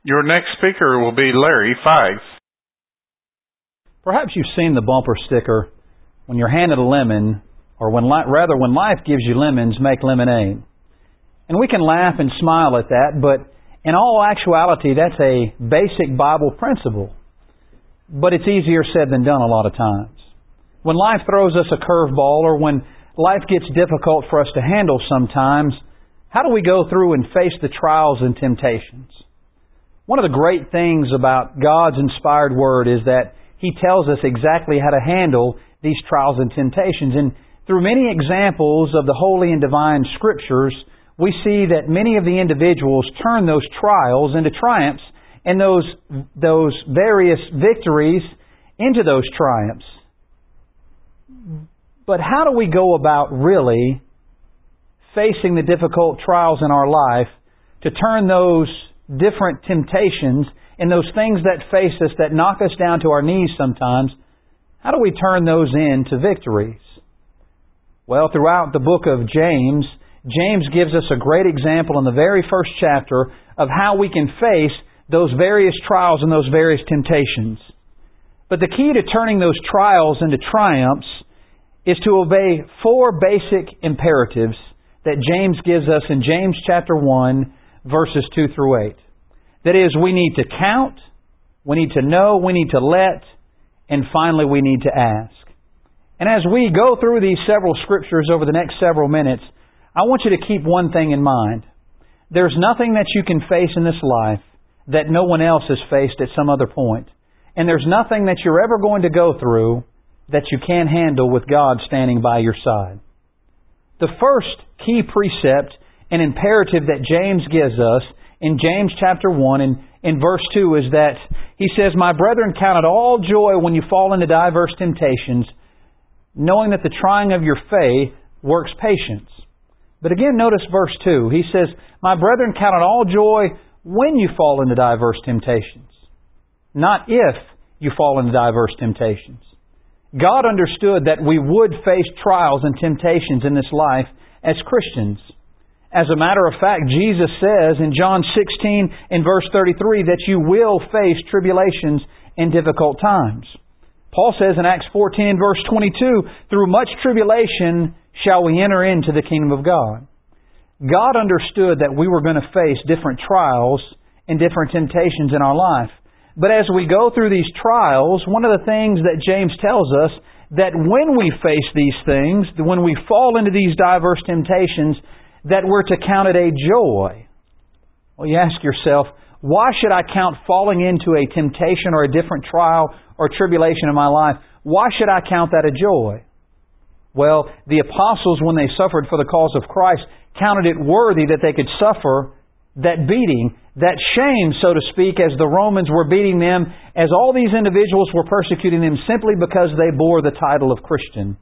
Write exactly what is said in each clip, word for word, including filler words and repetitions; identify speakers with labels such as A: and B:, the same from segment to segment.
A: Your next speaker will be Larry Fife.
B: Perhaps you've seen the bumper sticker, when you're handed a lemon, or when li- rather when life gives you lemons, make lemonade. And we can laugh and smile at that, but in all actuality, that's a basic Bible principle. But it's easier said than done a lot of times. When life throws us a curveball, or when life gets difficult for us to handle sometimes, how do we go through and face the trials and temptations? One of the great things about God's inspired Word is that He tells us exactly how to handle these trials and temptations. And through many examples of the holy and divine Scriptures, we see that many of the individuals turn those trials into triumphs and those, those various victories into those triumphs. But how do we go about really facing the difficult trials in our life to turn those different temptations and those things that face us, that knock us down to our knees sometimes, how do we turn those into victories? Well, throughout the book of James, James gives us a great example in the very first chapter of how we can face those various trials and those various temptations. But the key to turning those trials into triumphs is to obey four basic imperatives that James gives us in James chapter one, verses two through eight. That is, we need to count, we need to know, we need to let, and finally we need to ask. And as we go through these several Scriptures over the next several minutes, I want you to keep one thing in mind. There's nothing that you can face in this life that no one else has faced at some other point. And there's nothing that you're ever going to go through that you can't handle with God standing by your side. The first key precept and imperative that James gives us in James chapter one and in verse two is that he says, "My brethren, count it all joy when you fall into diverse temptations, knowing that the trying of your faith works patience." But again, notice verse two. He says, "My brethren, count it all joy when you fall into diverse temptations." Not if you fall into diverse temptations. God understood that we would face trials and temptations in this life as Christians. As a matter of fact, Jesus says in John sixteen and verse thirty-three that you will face tribulations and difficult times. Paul says in Acts fourteen and verse twenty-two, "Through much tribulation shall we enter into the kingdom of God." God understood that we were going to face different trials and different temptations in our life. But as we go through these trials, one of the things that James tells us, that when we face these things, when we fall into these diverse temptations, that we're to count it a joy. Well, you ask yourself, why should I count falling into a temptation or a different trial or tribulation in my life? Why should I count that a joy? Well, the apostles, when they suffered for the cause of Christ, counted it worthy that they could suffer that beating, that shame, so to speak, as the Romans were beating them, as all these individuals were persecuting them simply because they bore the title of Christian.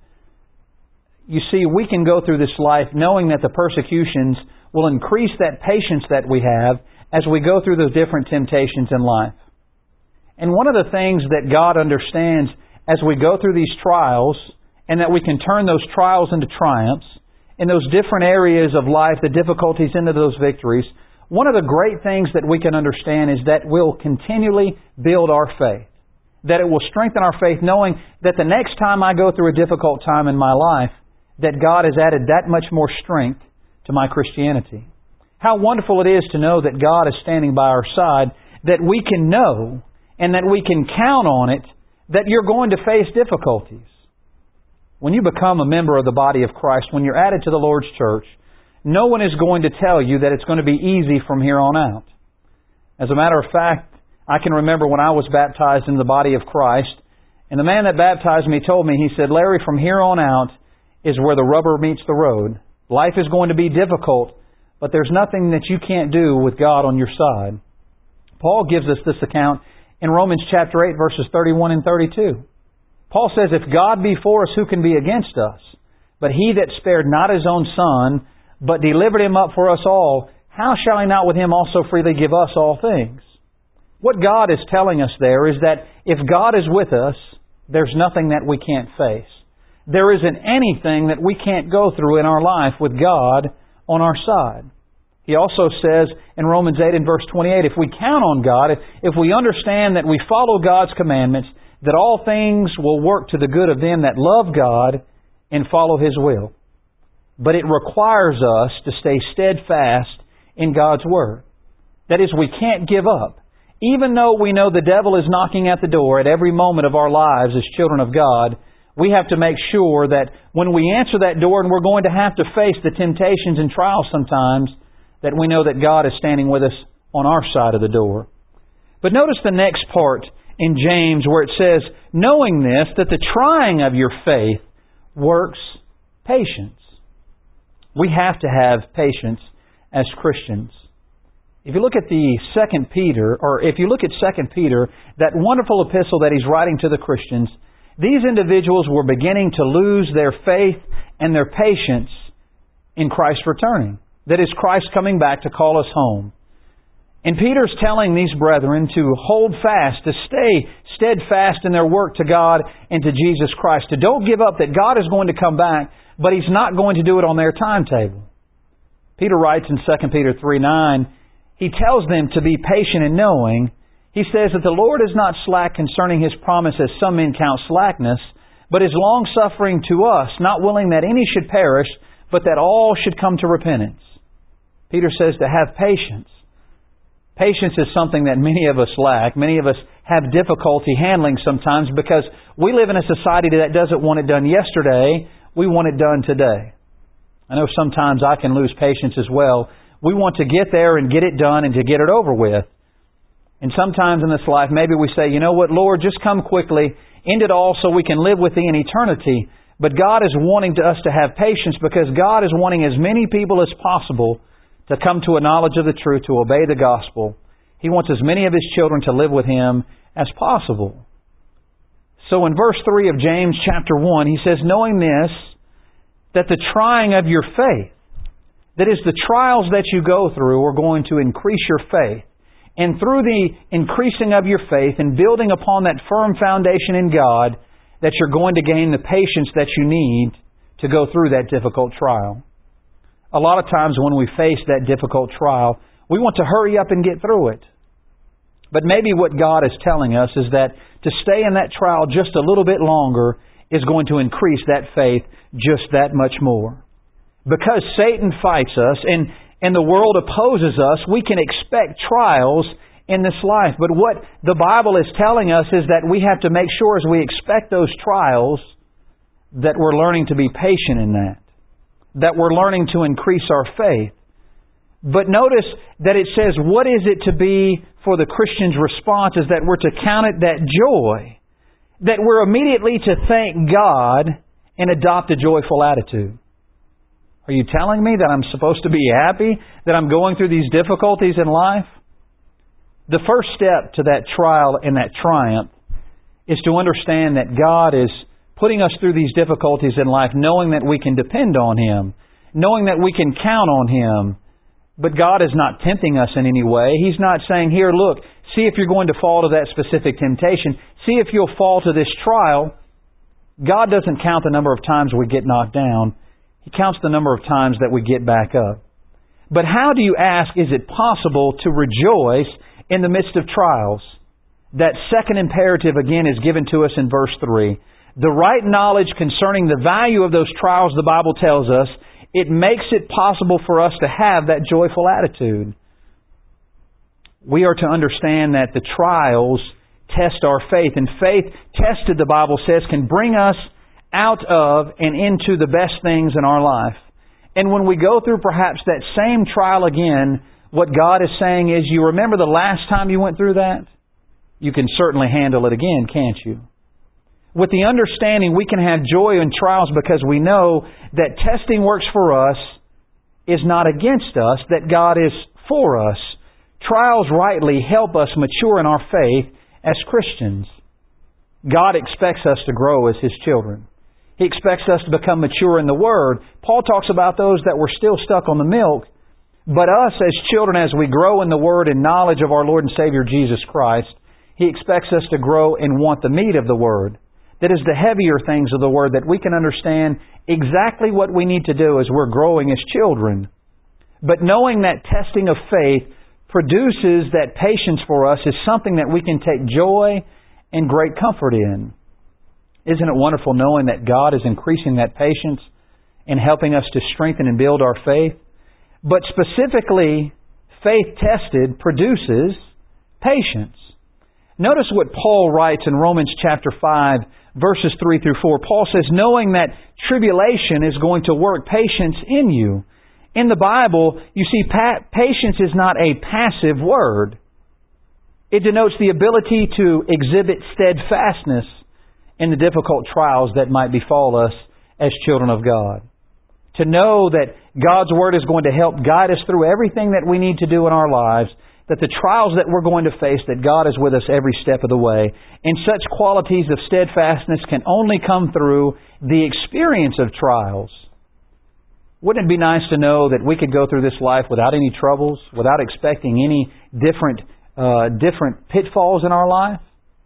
B: You see, we can go through this life knowing that the persecutions will increase that patience that we have as we go through those different temptations in life. And one of the things that God understands as we go through these trials, and that we can turn those trials into triumphs, in those different areas of life, the difficulties into those victories, one of the great things that we can understand is that we'll continually build our faith. That it will strengthen our faith knowing that the next time I go through a difficult time in my life, that God has added that much more strength to my Christianity. How wonderful it is to know that God is standing by our side, that we can know and that we can count on it, that you're going to face difficulties. When you become a member of the body of Christ, when you're added to the Lord's church, no one is going to tell you that it's going to be easy from here on out. As a matter of fact, I can remember when I was baptized in the body of Christ, and the man that baptized me told me, he said, "Larry, from here on out is where the rubber meets the road. Life is going to be difficult, but there's nothing that you can't do with God on your side." Paul gives us this account in Romans chapter eight, verses thirty-one and thirty-two. Paul says, "If God be for us, who can be against us? But He that spared not His own Son, but delivered Him up for us all, how shall He not with Him also freely give us all things?" What God is telling us there is that if God is with us, there's nothing that we can't face. There isn't anything that we can't go through in our life with God on our side. He also says in Romans eight and verse twenty-eight, if we count on God, if, if we understand that we follow God's commandments, that all things will work to the good of them that love God and follow His will. But it requires us to stay steadfast in God's Word. That is, we can't give up. Even though we know the devil is knocking at the door at every moment of our lives as children of God, we have to make sure that when we answer that door, and we're going to have to face the temptations and trials sometimes, that we know that God is standing with us on our side of the door. But notice the next part in James where it says, knowing this, that the trying of your faith works patience. We have to have patience as Christians. If you look at the Second Peter, or if you look at Second Peter, that wonderful epistle that he's writing to the Christians, these individuals were beginning to lose their faith and their patience in Christ's returning. That is, Christ coming back to call us home. And Peter's telling these brethren to hold fast, to stay steadfast in their work to God and to Jesus Christ. To don't give up that God is going to come back, but He's not going to do it on their timetable. Peter writes in Second Peter three nine, he tells them to be patient in knowing. He says that the Lord is not slack concerning His promise, as some men count slackness, but is long-suffering to us, not willing that any should perish, but that all should come to repentance. Peter says to have patience. Patience is something that many of us lack. Many of us have difficulty handling sometimes because we live in a society that doesn't want it done yesterday. We want it done today. I know sometimes I can lose patience as well. We want to get there and get it done and to get it over with. And sometimes in this life, maybe we say, you know what, Lord, just come quickly, end it all so we can live with Thee in eternity. But God is wanting to us to have patience because God is wanting as many people as possible to come to a knowledge of the truth, to obey the gospel. He wants as many of His children to live with Him as possible. So in verse three of James chapter one, he says, knowing this, that the trying of your faith, that is, the trials that you go through are going to increase your faith. And through the increasing of your faith and building upon that firm foundation in God, that you're going to gain the patience that you need to go through that difficult trial. A lot of times when we face that difficult trial, we want to hurry up and get through it. But maybe what God is telling us is that to stay in that trial just a little bit longer is going to increase that faith just that much more. Because Satan fights us and, and the world opposes us, we can expect trials in this life. But what the Bible is telling us is that we have to make sure as we expect those trials that we're learning to be patient in that. That we're learning to increase our faith. But notice that it says, what is it to be for the Christian's response is that we're to count it that joy. That we're immediately to thank God and adopt a joyful attitude. Are you telling me that I'm supposed to be happy that I'm going through these difficulties in life? The first step to that trial and that triumph is to understand that God is putting us through these difficulties in life knowing that we can depend on Him, knowing that we can count on Him. But God is not tempting us in any way. He's not saying, here, look, see if you're going to fall to that specific temptation. See if you'll fall to this trial. God doesn't count the number of times we get knocked down. He counts the number of times that we get back up. But how do you ask, is it possible to rejoice in the midst of trials? That second imperative again is given to us in verse three. The right knowledge concerning the value of those trials, the Bible tells us, it makes it possible for us to have that joyful attitude. We are to understand that the trials test our faith. And faith tested, the Bible says, can bring us out of and into the best things in our life. And when we go through perhaps that same trial again, what God is saying is, you remember the last time you went through that? You can certainly handle it again, can't you? With the understanding we can have joy in trials because we know that testing works for us is not against us, that God is for us. Trials rightly help us mature in our faith as Christians. God expects us to grow as His children. He expects us to become mature in the Word. Paul talks about those that were still stuck on the milk. But us as children, as we grow in the Word and knowledge of our Lord and Savior Jesus Christ, He expects us to grow and want the meat of the Word. That is the heavier things of the Word, that we can understand exactly what we need to do as we're growing as children. But knowing that testing of faith produces that patience for us is something that we can take joy and great comfort in. Isn't it wonderful knowing that God is increasing that patience and helping us to strengthen and build our faith? But specifically, faith tested produces patience. Notice what Paul writes in Romans chapter five, verses three through four. Paul says, knowing that tribulation is going to work patience in you. In the Bible, you see, pa- patience is not a passive word. It denotes the ability to exhibit steadfastness in the difficult trials that might befall us as children of God. To know that God's Word is going to help guide us through everything that we need to do in our lives, that the trials that we're going to face, that God is with us every step of the way. And such qualities of steadfastness can only come through the experience of trials. Wouldn't it be nice to know that we could go through this life without any troubles, without expecting any different uh, different pitfalls in our life?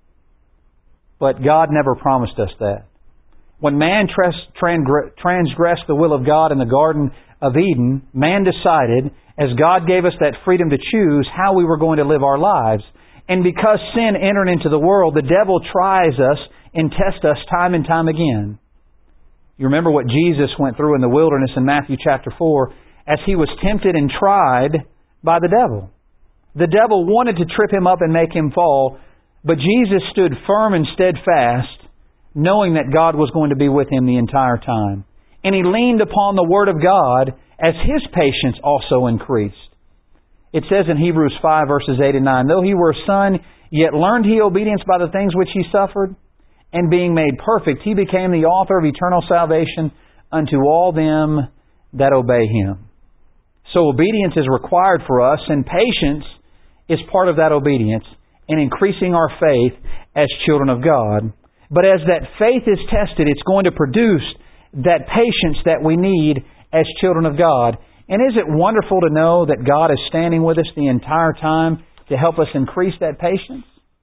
B: But God never promised us that. When man transgressed the will of God in the Garden of Eden, man decided, as God gave us that freedom to choose how we were going to live our lives. And because sin entered into the world, the devil tries us and tests us time and time again. You remember what Jesus went through in the wilderness in Matthew chapter four as He was tempted and tried by the devil. The devil wanted to trip Him up and make Him fall, but Jesus stood firm and steadfast, knowing that God was going to be with Him the entire time. And He leaned upon the Word of God as His patience also increased. It says in Hebrews five, verses eight and nine, though He were a son, yet learned He obedience by the things which He suffered, and being made perfect, He became the author of eternal salvation unto all them that obey Him. So obedience is required for us, and patience is part of that obedience in increasing our faith as children of God. But as that faith is tested, it's going to produce that patience that we need as children of God. And is it wonderful to know that God is standing with us the entire time to help us increase that patience?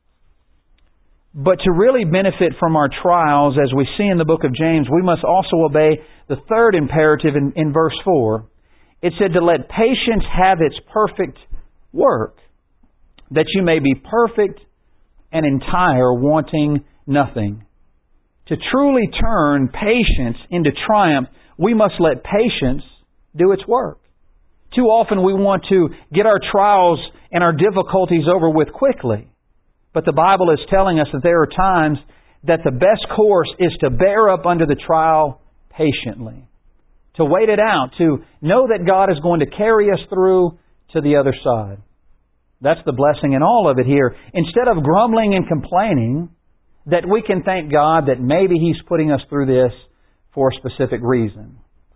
B: But to really benefit from our trials, as we see in the book of James, we must also obey the third imperative in, in verse four. It said to let patience have its perfect work, that you may be perfect and entire, wanting nothing. To truly turn patience into triumph, we must let patience do its work. Too often we want to get our trials and our difficulties over with quickly. But the Bible is telling us that there are times that the best course is to bear up under the trial patiently. To wait it out, to know that God is going to carry us through to the other side. That's the blessing in all of it here. Instead of grumbling and complaining, that we can thank God that maybe He's putting us through this for a specific reason.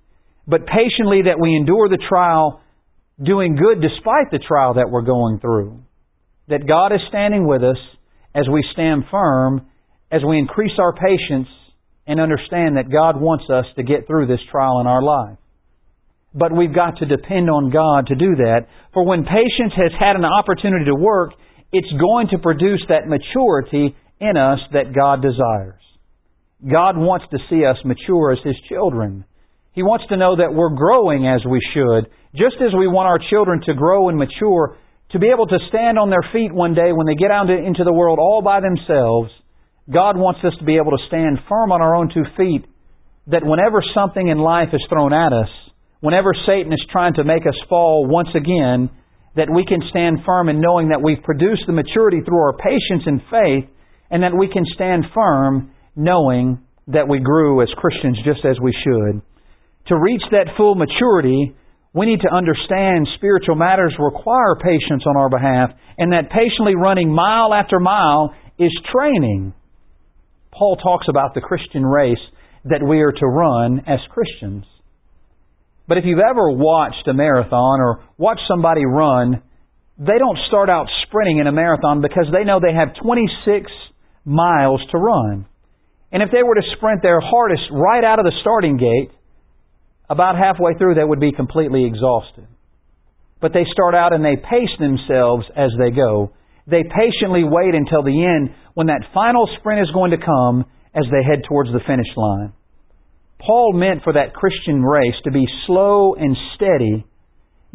B: But patiently that we endure the trial, doing good despite the trial that we're going through. That God is standing with us as we stand firm, as we increase our patience and understand that God wants us to get through this trial in our life. But we've got to depend on God to do that. For when patience has had an opportunity to work, it's going to produce that maturity in us that God desires. God wants to see us mature as His children. He wants to know that we're growing as we should. Just as we want our children to grow and mature, to be able to stand on their feet one day when they get out into the world all by themselves, God wants us to be able to stand firm on our own two feet, that whenever something in life is thrown at us, whenever Satan is trying to make us fall once again, that we can stand firm in knowing that we've produced the maturity through our patience and faith, and that we can stand firm knowing that we grew as Christians just as we should. To reach that full maturity, we need to understand spiritual matters require patience on our behalf, and that patiently running mile after mile is training. Paul talks about the Christian race that we are to run as Christians. But if you've ever watched a marathon or watched somebody run, they don't start out sprinting in a marathon because they know they have twenty-six miles to run. And if they were to sprint their hardest right out of the starting gate, about halfway through they would be completely exhausted. But they start out and they pace themselves as they go. They patiently wait until the end when that final sprint is going to come as they head towards the finish line. Paul meant for that Christian race to be slow and steady,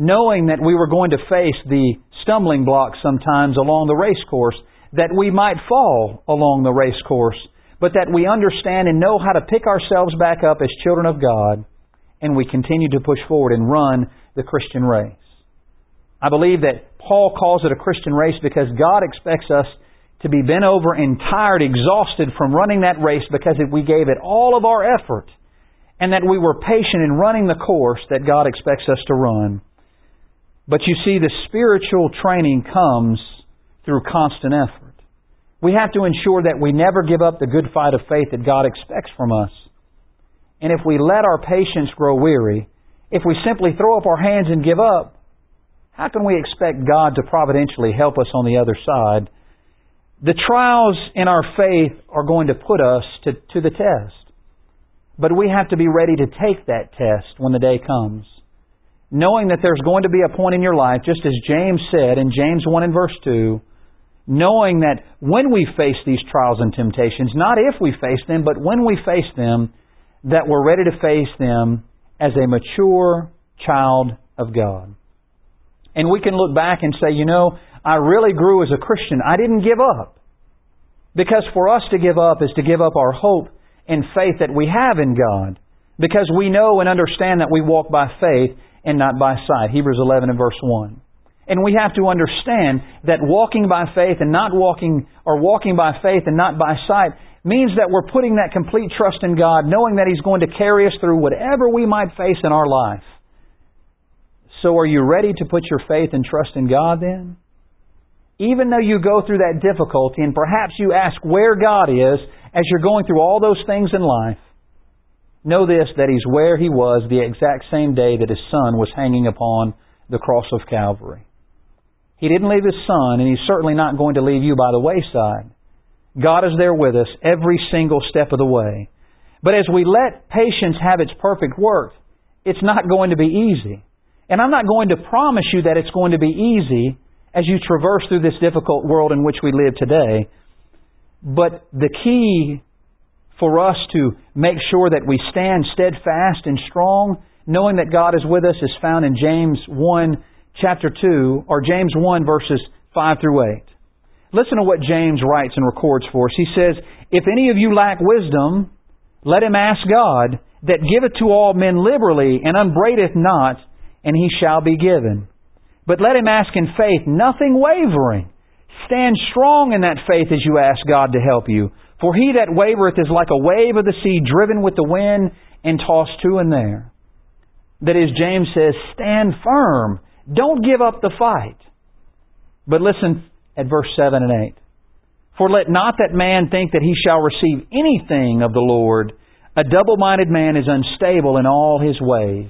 B: knowing that we were going to face the stumbling blocks sometimes along the race course, that we might fall along the race course, but that we understand and know how to pick ourselves back up as children of God, and we continue to push forward and run the Christian race. I believe that Paul calls it a Christian race because God expects us to be bent over and tired, exhausted from running that race because we gave it all of our effort, and that we were patient in running the course that God expects us to run. But you see, the spiritual training comes through constant effort. We have to ensure that we never give up the good fight of faith that God expects from us. And if we let our patience grow weary, if we simply throw up our hands and give up, how can we expect God to providentially help us on the other side? The trials in our faith are going to put us to, to the test. But we have to be ready to take that test when the day comes. Knowing that there's going to be a point in your life, just as James said in James one and verse two, knowing that when we face these trials and temptations, not if we face them, but when we face them, that we're ready to face them as a mature child of God. And we can look back and say, you know, I really grew as a Christian. I didn't give up. Because for us to give up is to give up our hope and faith that we have in God. Because we know and understand that we walk by faith and not by sight. Hebrews eleven and verse one. And we have to understand that walking by faith and not walking, or walking by faith and not by sight, means that we're putting that complete trust in God, knowing that He's going to carry us through whatever we might face in our life. So are you ready to put your faith and trust in God then? Even though you go through that difficulty and perhaps you ask where God is as you're going through all those things in life, know this, that He's where He was the exact same day that His Son was hanging upon the cross of Calvary. He didn't leave His Son, and He's certainly not going to leave you by the wayside. God is there with us every single step of the way. But as we let patience have its perfect work, it's not going to be easy. And I'm not going to promise you that it's going to be easy as you traverse through this difficult world in which we live today. But the key for us to make sure that we stand steadfast and strong, knowing that God is with us, is found in James one, chapter two, or James one, verses five through eight. Listen to what James writes and records for us. He says, "If any of you lack wisdom, let him ask God, that giveth to all men liberally, and upbraideth not, and he shall be given. But let him ask in faith, nothing wavering. Stand strong in that faith as you ask God to help you. For he that wavereth is like a wave of the sea, driven with the wind and tossed to and there." That is, James says, stand firm. Don't give up the fight. But listen at verse seven and eight. "For let not that man think that he shall receive anything of the Lord. A double-minded man is unstable in all his ways."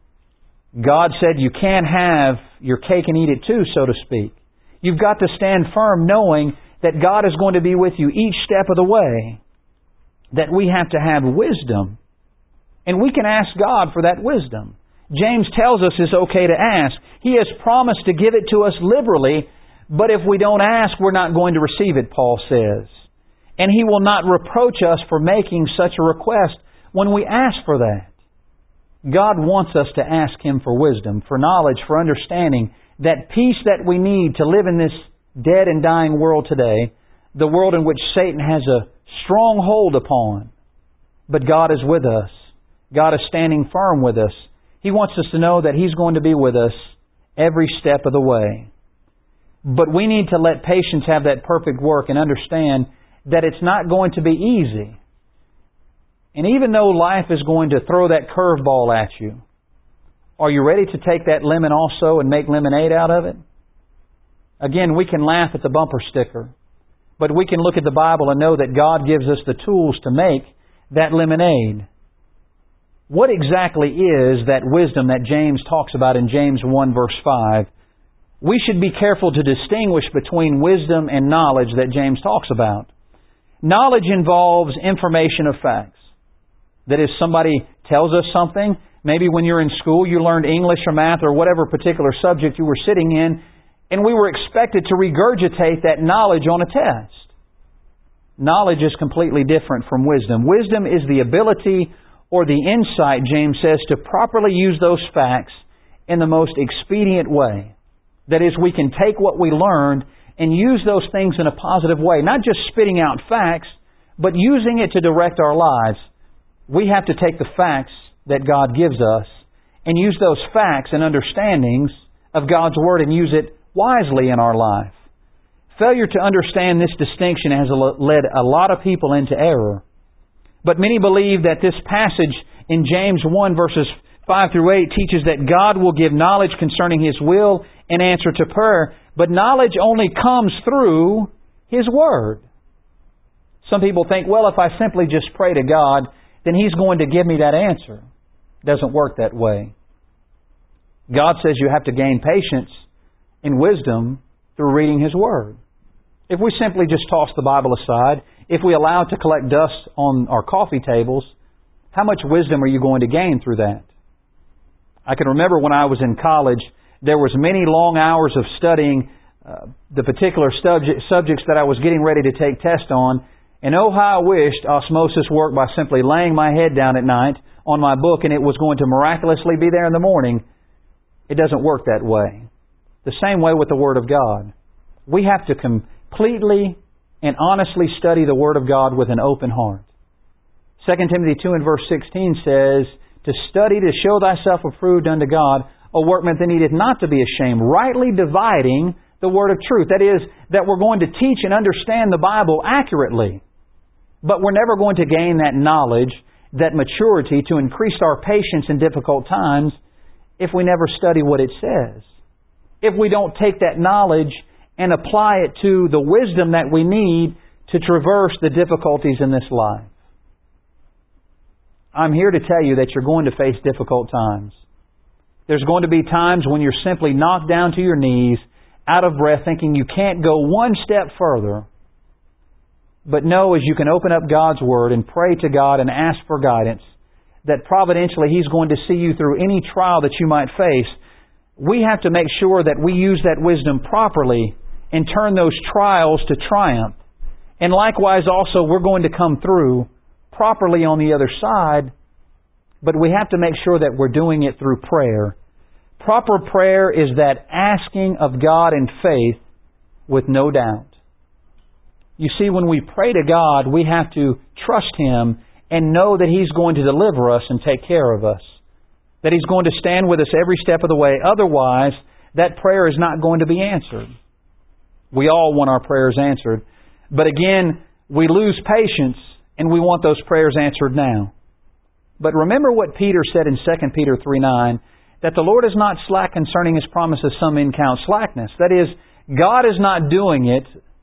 B: God said you can't have your cake and eat it too, so to speak. You've got to stand firm knowing that God is going to be with you each step of the way. That we have to have wisdom. And we can ask God for that wisdom. James tells us it's okay to ask. He has promised to give it to us liberally, but if we don't ask, we're not going to receive it, Paul says. And He will not reproach us for making such a request when we ask for that. God wants us to ask Him for wisdom, for knowledge, for understanding, that peace that we need to live in this dead and dying world today, the world in which Satan has a strong hold upon. But God is with us. God is standing firm with us. He wants us to know that He's going to be with us every step of the way. But we need to let patience have that perfect work and understand that it's not going to be easy. And even though life is going to throw that curveball at you, are you ready to take that lemon also and make lemonade out of it? Again, we can laugh at the bumper sticker, but we can look at the Bible and know that God gives us the tools to make that lemonade. What exactly is that wisdom that James talks about in James one verse five? We should be careful to distinguish between wisdom and knowledge that James talks about. Knowledge involves information of facts. That if somebody tells us something, maybe when you're in school you learned English or math or whatever particular subject you were sitting in, and we were expected to regurgitate that knowledge on a test. Knowledge is completely different from wisdom. Wisdom is the ability or the insight, James says, to properly use those facts in the most expedient way. That is, we can take what we learned and use those things in a positive way. Not just spitting out facts, but using it to direct our lives. We have to take the facts that God gives us and use those facts and understandings of God's Word and use it wisely in our life. Failure to understand this distinction has led a lot of people into error. But many believe that this passage in James one verses five through eight teaches that God will give knowledge concerning His will in answer to prayer, but knowledge only comes through His Word. Some people think, well, if I simply just pray to God, then He's going to give me that answer. It doesn't work that way. God says you have to gain patience and wisdom through reading His Word. If we simply just toss the Bible aside, if we allow it to collect dust on our coffee tables, how much wisdom are you going to gain through that? I can remember when I was in college, there was many long hours of studying uh, the particular subject, subjects that I was getting ready to take tests on, and oh how I wished osmosis worked by simply laying my head down at night on my book and it was going to miraculously be there in the morning. It doesn't work that way. The same way with the Word of God. We have to completely and honestly study the Word of God with an open heart. Second Timothy two and verse sixteen says, to study to show thyself approved unto God, a workman that needeth not to be ashamed, rightly dividing the word of truth. That is, that we're going to teach and understand the Bible accurately. But we're never going to gain that knowledge, that maturity to increase our patience in difficult times if we never study what it says. If we don't take that knowledge and apply it to the wisdom that we need to traverse the difficulties in this life. I'm here to tell you that you're going to face difficult times. There's going to be times when you're simply knocked down to your knees, out of breath, thinking you can't go one step further. But know, as you can open up God's Word and pray to God and ask for guidance, that providentially He's going to see you through any trial that you might face. We have to make sure that we use that wisdom properly and turn those trials to triumph. And likewise also, we're going to come through properly on the other side, but we have to make sure that we're doing it through prayer. Proper prayer is that asking of God in faith with no doubt. You see, when we pray to God, we have to trust Him and know that He's going to deliver us and take care of us. That He's going to stand with us every step of the way. Otherwise, that prayer is not going to be answered. We all want our prayers answered. But again, we lose patience and we want those prayers answered now. But remember what Peter said in Second Peter three nine, that the Lord is not slack concerning His promises, some men count slackness. That is, God is not doing it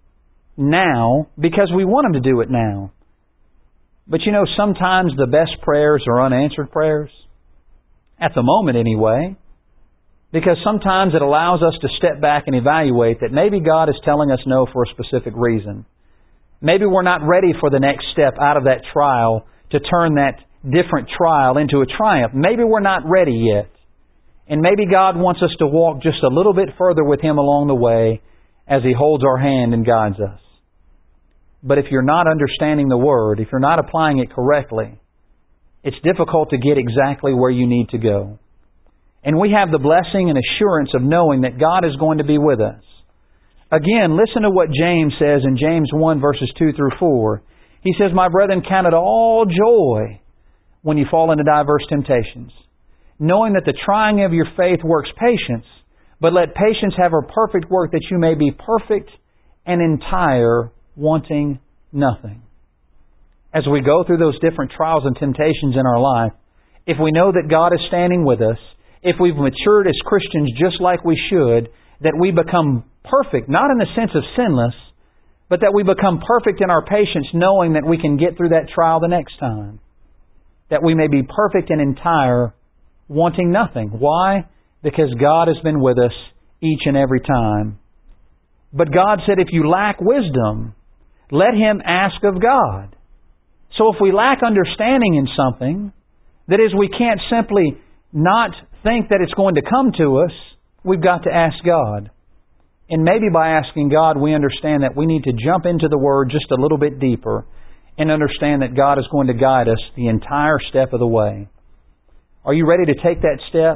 B: now because we want Him to do it now. But you know, sometimes the best prayers are unanswered prayers. At the moment anyway. Because sometimes it allows us to step back and evaluate that maybe God is telling us no for a specific reason. Maybe we're not ready for the next step out of that trial to turn that different trial into a triumph. Maybe we're not ready yet. And maybe God wants us to walk just a little bit further with Him along the way as He holds our hand and guides us. But if you're not understanding the Word, if you're not applying it correctly, it's difficult to get exactly where you need to go. And we have the blessing and assurance of knowing that God is going to be with us. Again, listen to what James says in James one verses two through four. He says, my brethren, count it all joy when you fall into diverse temptations, knowing that the trying of your faith works patience, but let patience have her perfect work, that you may be perfect and entire, wanting nothing. As we go through those different trials and temptations in our life, if we know that God is standing with us, if we've matured as Christians just like we should, that we become perfect, not in the sense of sinless, but that we become perfect in our patience, knowing that we can get through that trial the next time. That we may be perfect and entire, wanting nothing. Why? Because God has been with us each and every time. But God said, if you lack wisdom, let him ask of God. So if we lack understanding in something, that is, we can't simply not think that it's going to come to us, we've got to ask God. And maybe by asking God, we understand that we need to jump into the Word just a little bit deeper and understand that God is going to guide us the entire step of the way. Are you ready to take that step?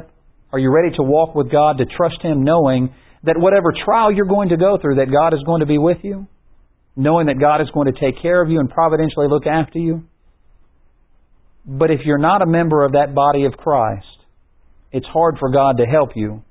B: Are you ready to walk with God, to trust Him, knowing that whatever trial you're going to go through, that God is going to be with you? Knowing that God is going to take care of you and providentially look after you? But if you're not a member of that body of Christ, it's hard for God to help you,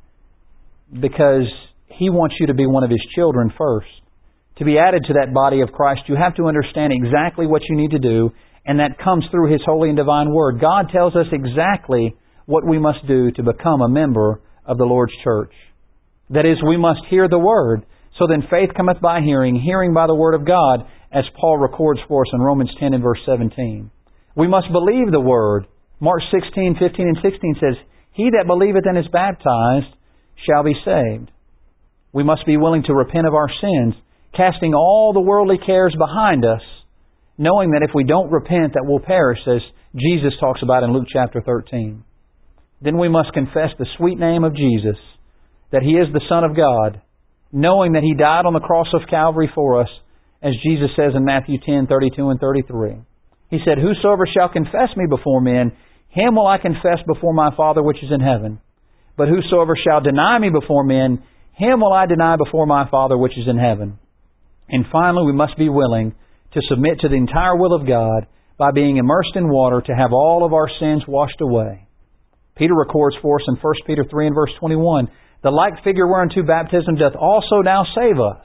B: because He wants you to be one of His children first. To be added to that body of Christ, you have to understand exactly what you need to do, and that comes through His holy and divine Word. God tells us exactly what we must do to become a member of the Lord's church. That is, we must hear the Word. So then faith cometh by hearing, hearing by the Word of God, as Paul records for us in Romans ten and verse seventeen. We must believe the Word. Mark sixteen, fifteen and sixteen says, He that believeth and is baptized shall be saved. We must be willing to repent of our sins, casting all the worldly cares behind us, knowing that if we don't repent that we'll perish, as Jesus talks about in Luke chapter thirteen. Then we must confess the sweet name of Jesus, that He is the Son of God, knowing that He died on the cross of Calvary for us, as Jesus says in Matthew ten, thirty-two and thirty-three. He said, Whosoever shall confess Me before men, him will I confess before My Father which is in heaven. But whosoever shall deny Me before men, him will I deny before My Father which is in heaven. And finally, we must be willing to submit to the entire will of God by being immersed in water to have all of our sins washed away. Peter records for us in First Peter three and verse twenty-one, The like figure whereunto baptism doth also now save us.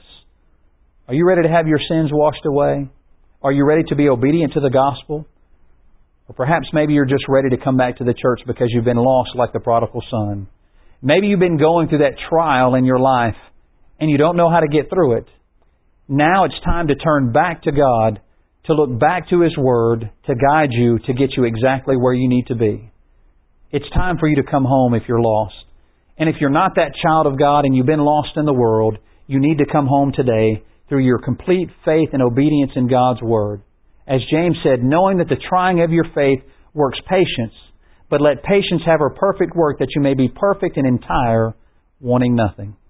B: Are you ready to have your sins washed away? Are you ready to be obedient to the gospel? Or perhaps maybe you're just ready to come back to the church because you've been lost like the prodigal son. Maybe you've been going through that trial in your life and you don't know how to get through it. Now it's time to turn back to God, to look back to His Word, to guide you, to get you exactly where you need to be. It's time for you to come home if you're lost. And if you're not that child of God and you've been lost in the world, you need to come home today through your complete faith and obedience in God's Word. As James said, knowing that the trying of your faith works patience, but let patience have her perfect work, that you may be perfect and entire, wanting nothing.